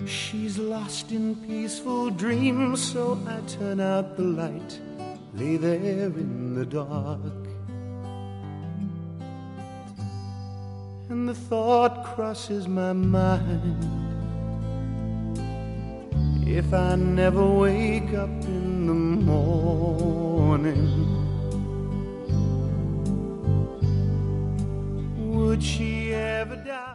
She's lost in peaceful dreams, so I turn out the light, lay there in the dark. And the thought crosses my mind, if I never wake up in the morning, would she ever die?